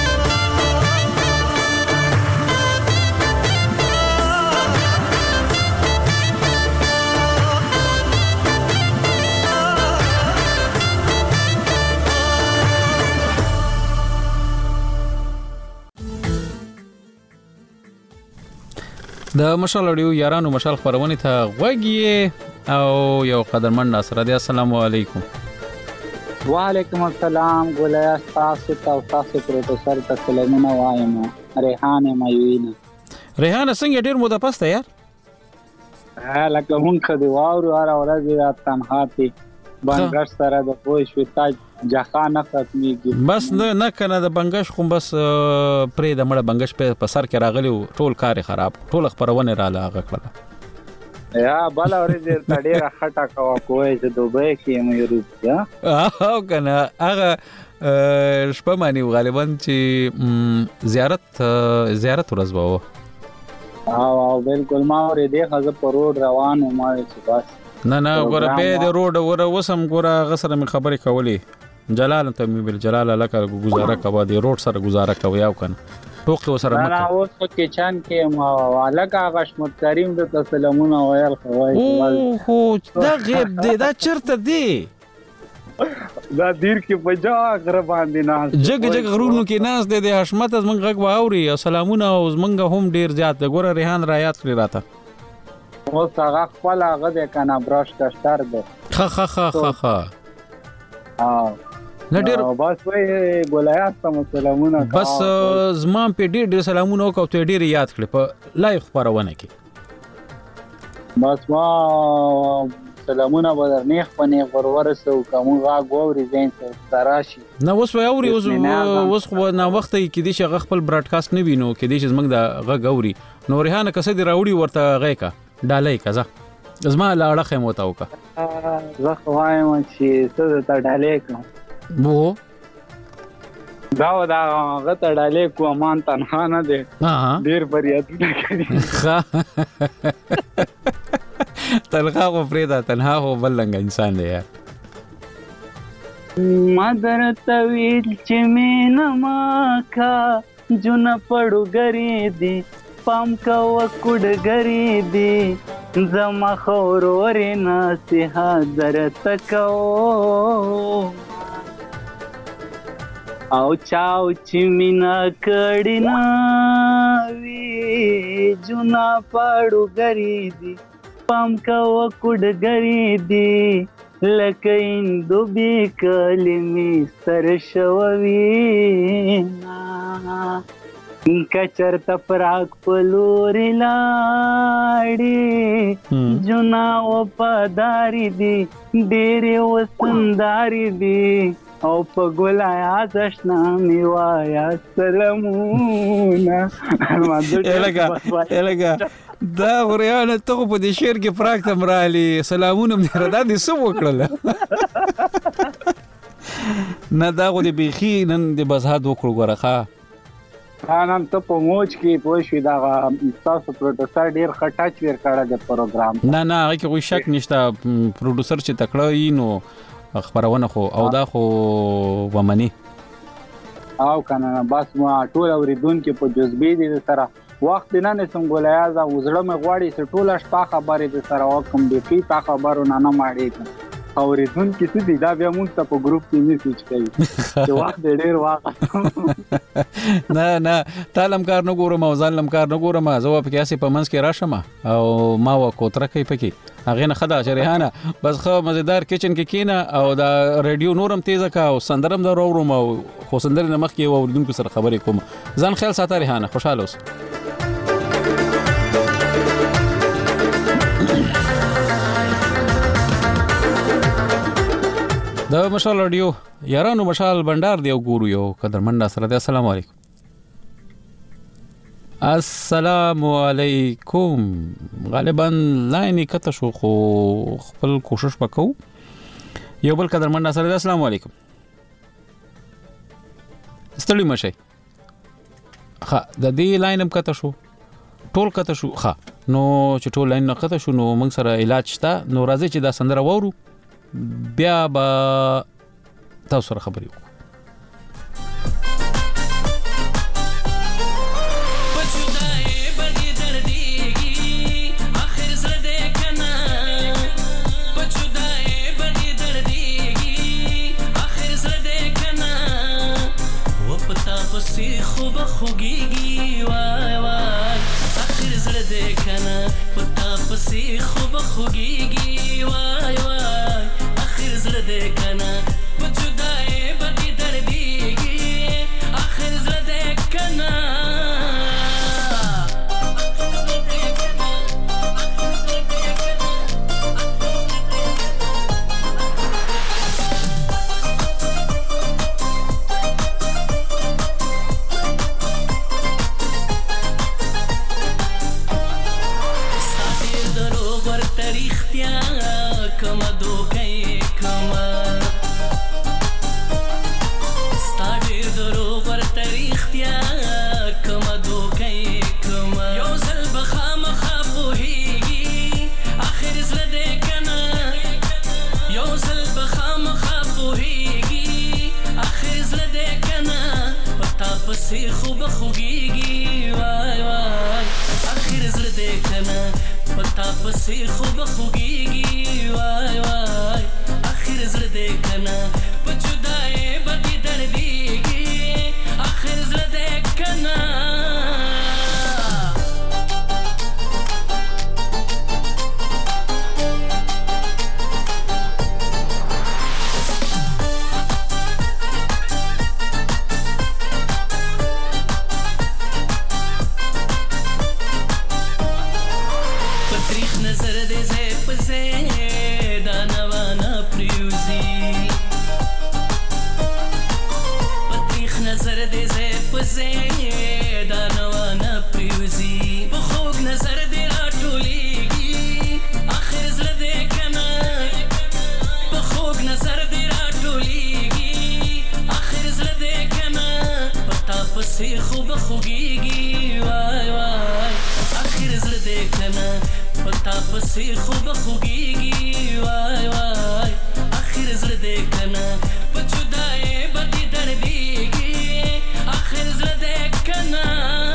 د مشال اړیو یارانو مشال خبرونه ته غوږی او یو قدرمن ناصر دی. السلام علیکم. وعلیکم السلام. ګولیا تاسو ته پروفیسور ته سلامونه وایم. ریحان مایوینا. ریحان څنګه ډیر مده پسته یار؟ لکه مونږ د واورو هر ورځ تنها تی بنګش سره د پوه شو تاج جهان ختميږي. بس نه کنه د بنګش خو بس پرې د مړه بنګش په سر کې راغلی ټول کار خراب ټول خبرونه را لاغه کړه. یا بل اورې د ډیره خټه کوا کوی چې دوبه کې مې روپیا او کنه هغه شپه مانی غالبا چې زیارت ورځ وو. او بالکل ما اورې د خزه پر روډ روان ما چې بس نه ګوره به د روډ ور وسم ګوره غسر می خبرې کولې جلال ته می بل جلال لکه گزاره کوا دی روډ سره گزاره کوي او کنه ټوک سره نه اوس کې چان کې ما والکه غشمت کریم د تسلمونه ویل خوای خو دا غیب دی دا چرته دی دا دیر کې بجا غره باندې ناس جګ غرونو کې ناس دی د حشمت از منغه غواوري سلامونه او زمنګ هم ډیر زیات ګوره ریحان را یاد کړی راته اوس هغه خپل هغه د کنه براش کشتر ده خ نه ډیر بس وای ګولایات ته سلامونه بس زما په ډیر سلامونه او ته ډیر یاد کړی په لایف خبرونه کې بس ما سلامونه بدرنیخ پنه ورورسو کوم غا ګوري زین تراشي نو اوس وای اوري اوس خو نو وخت کې دي چې خپل براډکاسټ نه وینو کې دي چې زمنګ د غ غوري نو ریحانه کسه دی راوړي ورته غیکا ډالای کزا زما لاړه خمو تا وکا زه خوایم چې څه ته ډالای کوم وو دا غته ډالای کو امان تنها نه دی ډیر بریاتونه کوي تنها خو پریدا تنها خو بلنګ انسان دی یار مادر تویل چې مینا ما کا جن پړو غری دی پام کا وکډ غری دی زما خورور نصیحت درته کو او چاو چې مینا کړي نا وی جنا پړو غری دی پام کا وکډ غری دی لکه اندو بی کلمی سر شووی کچر تفراق پلوری لاړی جنا و پداری دی ډېرې وسنداری دی او په ګلایا زشنا میوایا سلامونه الګا دا وريانه ته په دې شعر کې پراک تم رالی سلامونه مې ردا دي سم وکړل نه دا غو دې بيخي نن دې بزهاد وکړو غرخه نن ته په موج کې پوه شو دا تاسو پروډوسر ډیر خټاچ ور کړه د پروګرام نه هغه کې کوئی شک نشته پروډوسر چې تکړه نو خبرونه خو او دا خو ومني او کنه بس ما ټول اوریدونکو په جذبې دي سره وخت نه نسم ګولیا ز وزړه مې غواړي چې ټول شپه خبرې د سره وکم دي په خبرو نه ماړې اوریدونکو څه دي دا بیا مونږ ته په ګروپ کې میسج کوي چې وخت ډېر واقع نه تعلم کار نه ګورم او ځان کار نه ګورم زه په کیسه په منځ کې راشم او ما وکوتره کوي پکې هغه نه خدا شریحانه بس خو مزیدار کچن کې کینا او دا ریډیو نورم تیزه کا او سندرم دا وروم او خو سندر نه مخ کې اوریدونکو سره خبرې کوم ځان خیال ساته ریحانه خوشاله اوس دا مشال رادیو یارانو مشال بندر دی ګورو یو قدرمن سره دی. السلام علیکم. السلام علیکم. غالبا لاین کته شو خو خپل کوشش وکاو یو بل قدرمن سره دی. السلام علیکم. ستړي مشه ها د دې لاین هم کته شو ټول کته شو ها نو چې ټول لاین نه کته شو نو موږ سره علاج شته نو راځي چې دا سندره وورو بیا با تاسو سره خبرې وکړو. خوب خوگیگی وای وای آخر زرده کنه پتا پسی خوب خوگیگی وای وای آخر زرده کنه بچودای بدی دردیگی آخر زرده کنه سی خوب خوگیگی وای وای آخر زرده کنه پتا پسی خوب خوگیگی وای وای آخر زرده کنه پچودای بدی دردیگی آخر زرده کنه سی خوب خوگیگی وای وای آخر زرده کنه پتا پسی خوب خوگیگی وای وای آخر زرده کنه پچودای بدی دردیگی آخر زرده کنه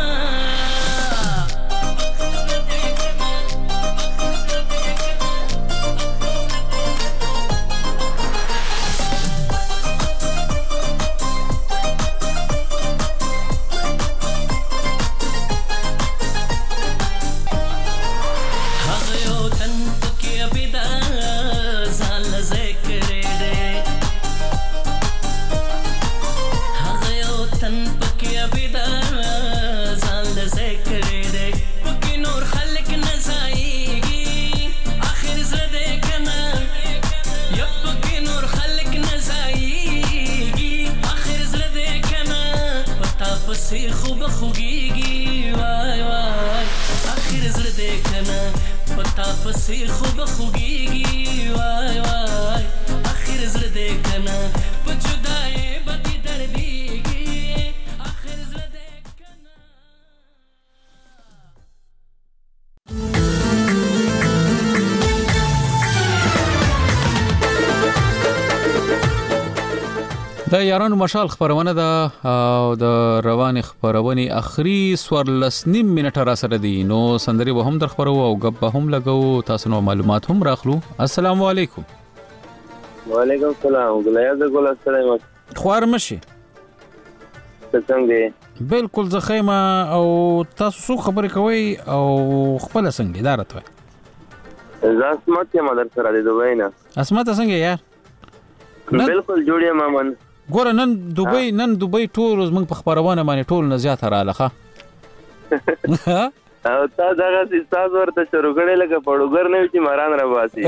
سی خوب خوگیگی وای وای آخر زرده کنه پتا پسی خوب خوگیگی وای وای آخر زرده کنه پچودای بدی دردیگی آخر زرده کنه. د یارانو مشال خبرونه ده او د روان خبرونه اخري سوارلس نیم منټه را سره دي نو سندري به هم در خبرو او غب به هم لګو تاسو نو معلومات هم راخلو. السلام علیکم. وعلیکم السلام. ګلیا د ګل السلام خوار مشي څنګه بالکل زخیمه او تاسو څو خبرې کوي او خپل څنګه اداره وي زاسمت یې مدر سره دی دوی نه اسمت څنګه یار بالکل جوړه مامن ګور نن دوبۍ ټول موږ په خبرونه باندې ټول نه زیات را لخه او تا دغه استاد ورته شروع کړي لکه پړوګر نه چې ماران را باسي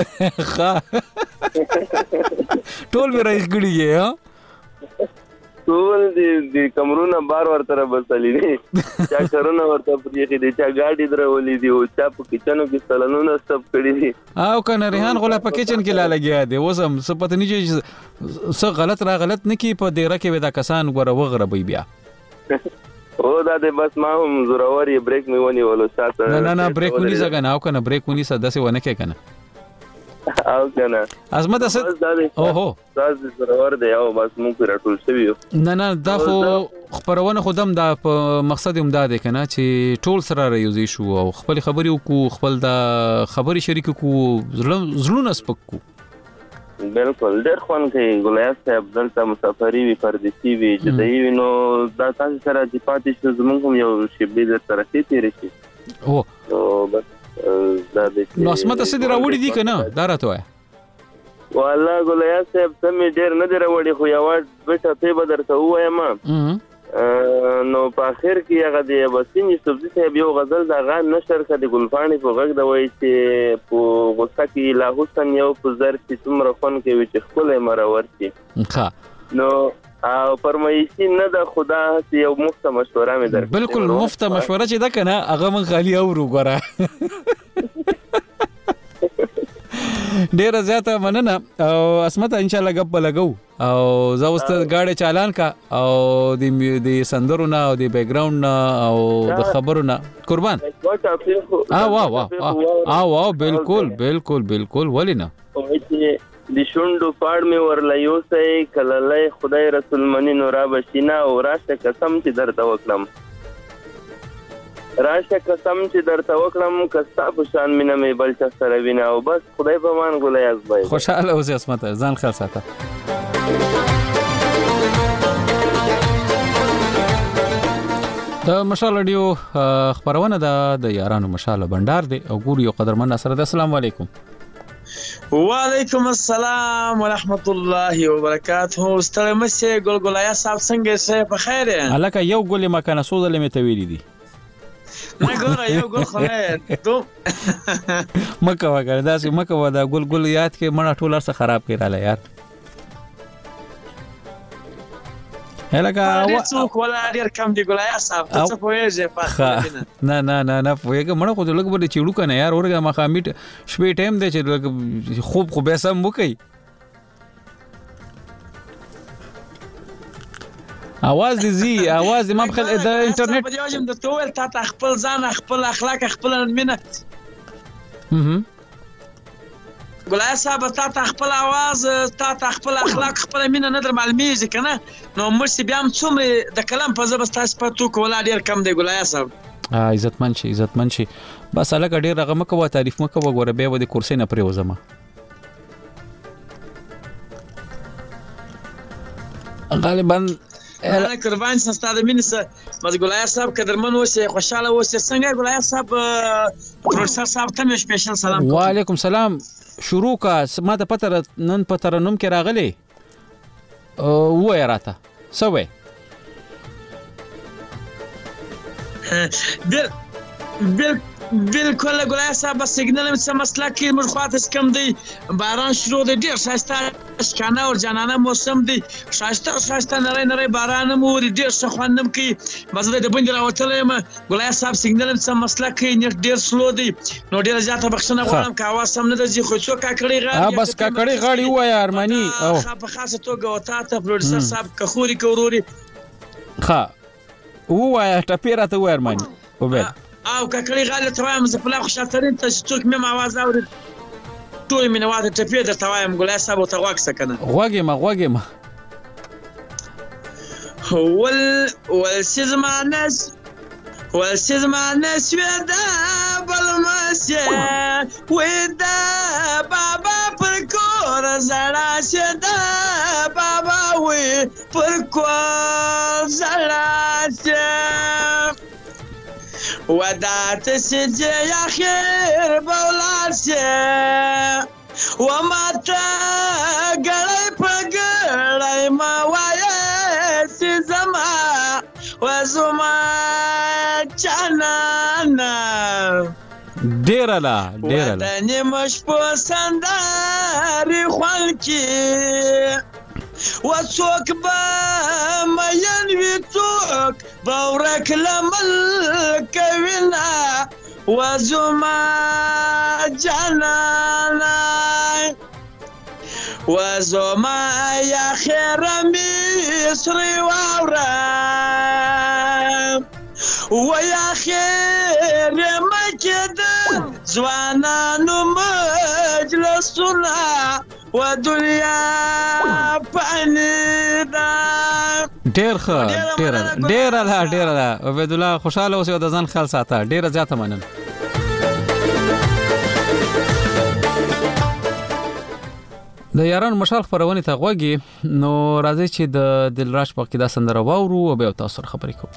ټول مې راځي ګړي ها ټول دي کمرونه بار ورته را بسلي دي چا کرونه ورته پریخي دي چا ګاډي درولې دي او چا په کچنو کې سلنونه سب کړي دي او کنه ریحان غلا په کچن کې لا لګیا دي اوسم سپت نه چې څه غلط نه کی په ډیره کې ودا کسان غره وغره بیا او دا د بس ما هم زوروري بریک می ونی ولو ساته نه بریک ونی څنګه نه او کنه بریک ونی څه داسې ونه کې کنه او کنه عظمت اسد اوهو تاسو سره ور دی او بس مونږ راټول شوی یو نه دا خو خبرونه خودم دا مقصد هم دا دی کنه چې ټول سره رايوځي شو او خپل خبري کو خپل دا خبري شریک کو زړونه سپک کو بالکل ډېر خوان کوي ګلایاس صاحب دلته مسافری وی پردیسی وی چې دی نو دا تاسو سره چې پاتې شو زموږ هم یو شی به تر رسې تیر شي او بس دا دې نو اسمت څه دی راوړي دي کنه دا راته وای والله ګلایاس صاحب سم ډېر نه دی راوړي خو یو بټه په بدر ته وایم نو په اخر کې هغه دی بسینی سبزی صاحب یو غزل دا غان نشر کړي ګلفانی په غږ د وای چې په غوسه کې لا حسن یو په زر چې څومره فن کوي چې خپل مرور شي ښه نو او فرمایشي نه د خدا یو مفت مشوره مې درکړه بالکل مفت مشوره چې دا کنه هغه من خالی اورو غره ډیره زیاته مننه او اسمت ان شاء الله غب لګو او زه واست غاړه چالان کا او د سندرونه او د بیک گراوند او د خبرونه قربان واه بالکل ولینا د شوندو پاړ می ورلایو سې کللای خدای رسول منی نورا بشینا او راشه قسم چې درته وکړم کستا په شان مینه مې بل چا سره وینا او بس خدای په مان ګلایاس بای خوشاله اوسې اسمت ځان خیر ساته د مشال رادیو خبرونه د یارانو مشال بندر دی او ګور یو قدرمن سره السلام علیکم وعلیکم السلام ورحمت الله وبرکاته ستړی مشه ګلګلیا صاحب څنګه شه په خیر الکه یو ګل مکانه سوزل می تویل دي نه ګوره یو ګل خو دوم مکه وګړه داسې مکه ودا ګل یاد کې مړه ټوله سره خراب کړاله یار هلکه څوک ولا ډیر کم دی ګلیا صاحب څه پوهیږي په نه پوهیږي مړه خو لږ بده چېړو کنه یار ورګه مخامیټ شپې ټایم دی چې خوب خو به سم وکي اواز دې ما بخل د انټرنیټ په یوجم د توول تا خپل ځان خپل اخلاق خپل مینه ګلای صاحب تا خپل आवाज تا خپل اخلاق خپل مینه نه در معلومیږي کنه نو مرسي بیا هم څومره د کلام په زبر تاسو په تو کولا ډیر کم دی ګلای صاحب عزتمن شي بس الګ ډیر رقم کوه تعریف مکو وګوره به د کرسي نه پرې وزما غالبا انا قربان ستاسو د مینسه مز ګلای صاحب قدرمن اوسه خوشاله اوسه څنګه ګلای صاحب پروفیسور صاحب ته سپیشل سلام وعلیکم سلام شروع کا ما ته پته نن په ترنم کې راغلی وای راته سوې بالکل ګلای صاحب سیګنال مې مسله کې موږ خاطر کم دی باران شروع دی ډیر شایسته شکانه او جانانه موسم دی شایسته نری باران مو ډیر شخوانم کې مزه د بند راوتلې ما ګلای صاحب سیګنال مې مسله کې ډیر سلو دی نو ډیر زیاته بخښنه غواړم کا आवाज سم نه دی خو څو کاکړی غاړي بس کاکړی غاړي وای ارمانی او په خاصه توګه وتا ته پروډوسر صاحب کخوري کوروري ښه وای ټپیرا ته وای ارمانی وبل او کاکړی غاړي ته وایم زه په لا خوشاترین ته څوک مې आवाज اوري ټول مې نواته ټپیر ته وایم ګلای صاحب ته واکسه کنه غوږه ما والسزمانس ودا بالمسه ودا بابا پر کور زړه شه بابا وې پر کور زړه شه ودات سجى يا خير بولاسه وماتا غړای پګړای ما وای سزما وزما چانانا ډیرلا ودنه مش پسنداري خلکی وڅوک با مین وی څوک باورک لمل کوینا وزما جانانا وزما یا خیر مصر واورا ويا خير مجد زوانانو مجلس سنا ودنیا پاندا ډیر ښه ډیر عبید الله خوشاله اوسې او د ځان خیال ساته ډیر زیاته مننه د یاران مشال خبرونه ته غوږی نو راځي چې د دلراج په کې دا سندره واورو او به تاسو سره خبرې کوو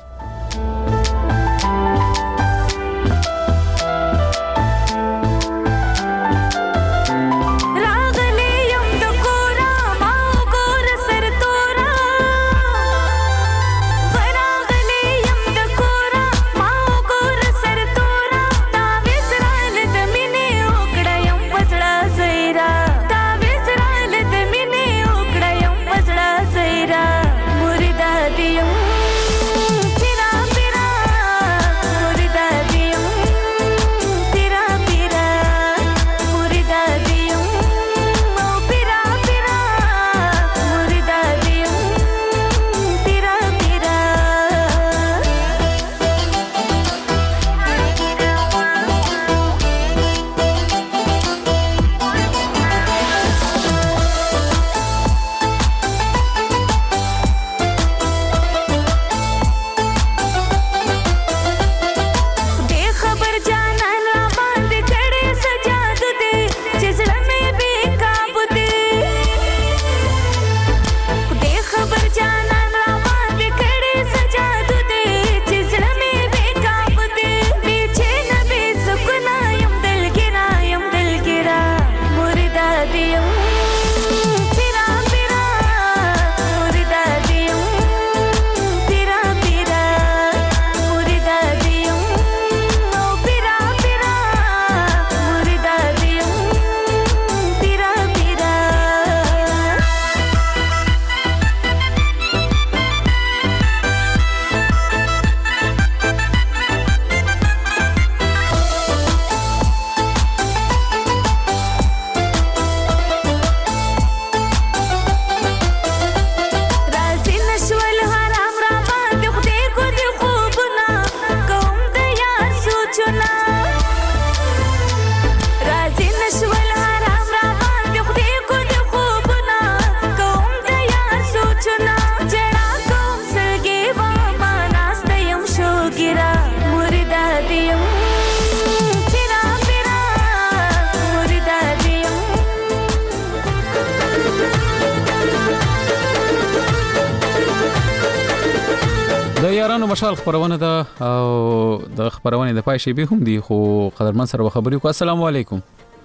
یارانو مشال خبرونه ده او د خبرونه د پای شی به هم دي خو قدرمن سره خبرې کو السلام علیکم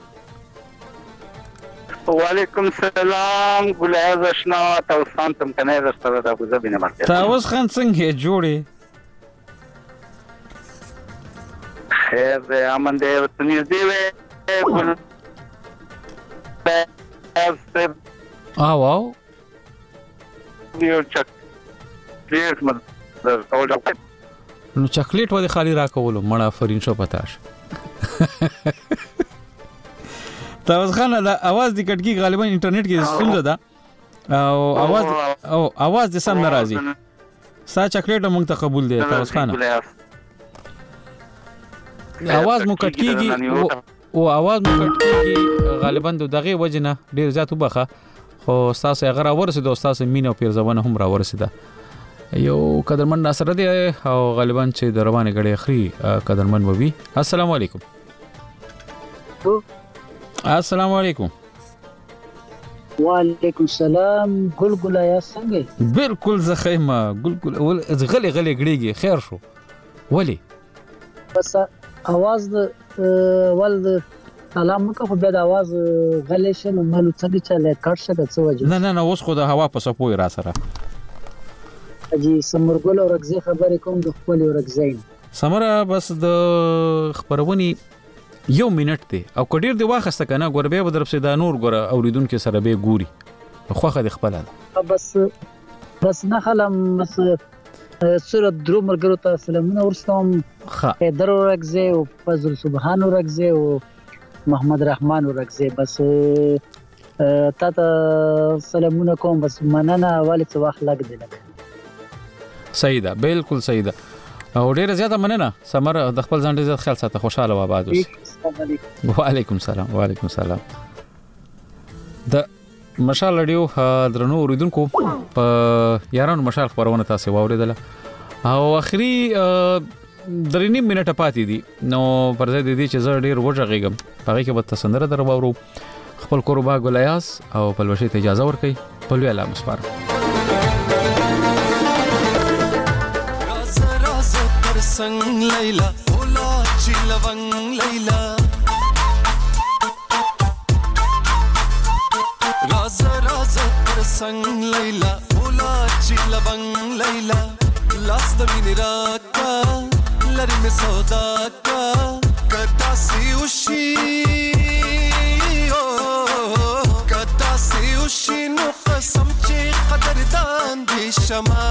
وعلیکم السلام ګلایز آشنا تاسو تم کنه راستره د ابو ظبي نه مرکه تاسو خان څنګه جوړي خیر امن دې تنیز دی واو یو چک پلیز نو چاکلیټ و دې خالی راکولو مړه فرین شو پتاش تاسو خانه دا आवाज د کټکی غالبا انټرنیټ کې ستونزه ده او आवाज د سم ناراضي سا چاکلیټ مونږ ته قبول دی تاسو خانه आवाज مو کټکیږي او आवाज مو کټکیږي غالبا دغه وجنه ډیر زیات وبخه خو تاسو هغه راورسید او تاسو مینه پیرځونه هم راورسیده یو قدرمن ناصر دی او غالبا چې د روانه غړي اخري قدرمن وبي السلام علیکم السلام علیکم وعلیکم السلام ګلګل یا څنګه بالکل زخیمه ګلګل غلي غړيږي خیر شو ولی بس आवाज ولد سلام مکه خو بیا د आवाज غلې شنو مالو څنګه چاله کړشه د څه وجه نه اوس خو د هوا په سپوي را سره اجي سمرګل او رغزي خبرې کوم د خپل ورغزین سمره بس د خبرونی یو منټ دی او کډیر دی واخسته کنه ګوربه به درپسې د نور ګور اوریدونکو سره به ګوري خوخه د خپل بس نه خلم بس سره درو مرګرو ته سلامونه ورستم حیدر ورغزي او فضل سبحان ورغزي او محمد رحمان ورغزي بس تا سلامونه کوم بس مننه والي څه وخت لګ دی صحیح ده بالکل صحیح ده او ډیره زیاته مننه سمر د خپل ځان ډیر خیال ساته خوشاله و آباد اوسه وعلیکم السلام د مشال رادیو درنو اوریدونکو په یارانو مشال خبرونه تاسو واوریدله او اخري 3 منټه پاتې دي نو پر ځای دي چې زه ډیر وژغېږم هغه کې به تاسو در واورو خپل قربا ګلیاس او پلوشي ته اجازه ورکړي په لوی الله مسپار راز راز تر संग لیلا اولا چلوان لیلا راز راز تر संग لیلا اولا چلوان لیلا لاس د مين راکا لری می سودا کا کتا سی وشي کتا سی وشي نو قسم چې قدردان دي شما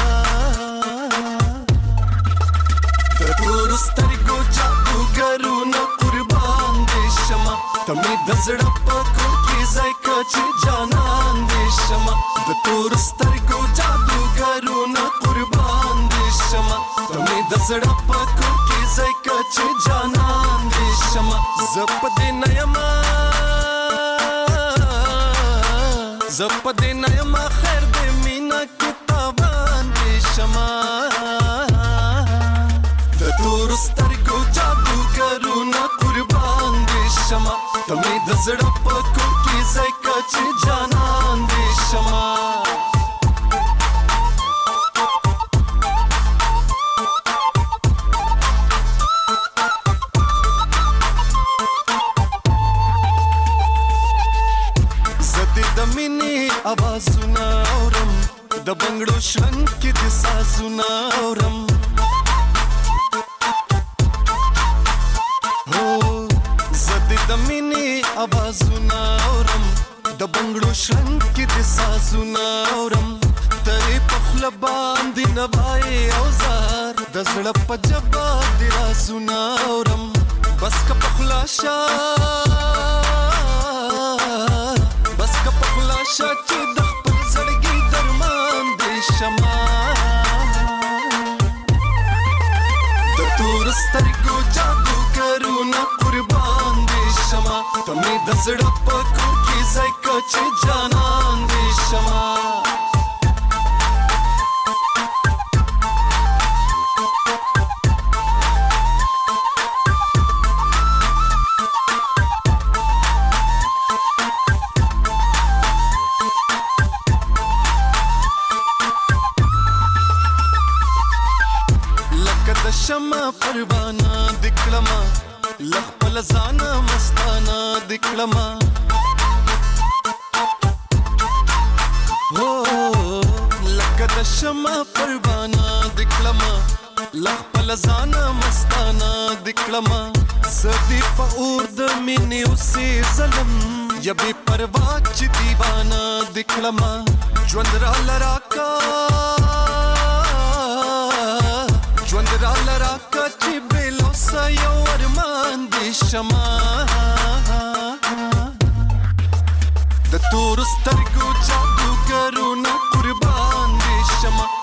تور سترګو جادوګرو نو قربان دي شما تمې د زړه په کوم کې ځای کچ جانان دي شما د تور سترګو جادوګرو نو قربان دي شما تمې د زړه په کوم کې ځای کچ جانان دي شما زپ دې نيما زپ دې نيما خیر دې مینا کتابان دي شما د تور سترګو جادوګرو نو قربان دي شما تمې د زړه په کوم کې ځای کچ جانان دي شما आवाज़ुना औरम द बंगड़ो शंख की दिशा सुना औरम हो जद दमिनी आवाज़ुना औरम द बंगड़ो शंख की दिशा सुना औरम तरे पखला बांधी नवाए औजार दसड़ा पजबा दिला सुना औरम बस का पखला बस का पखला چې د خپل زړګي درمان دي شما د تور سترګو جادوګرو نه قربان دي شما تمې د زړه په کور کې ځای کچ جانان دي شما شما پروانه دکړما لخ پلزانا مستانا دکړما هو لکه د شما پروانه دکړما لخ پلزانا مستانا دکړما زدي په اور د مینې اوسې ظلم یبي پروا چې دیوانه دکړما ژوند را لراکا ژوند را لراکا چې بلو سایو ارمان دي شما د تور سترګو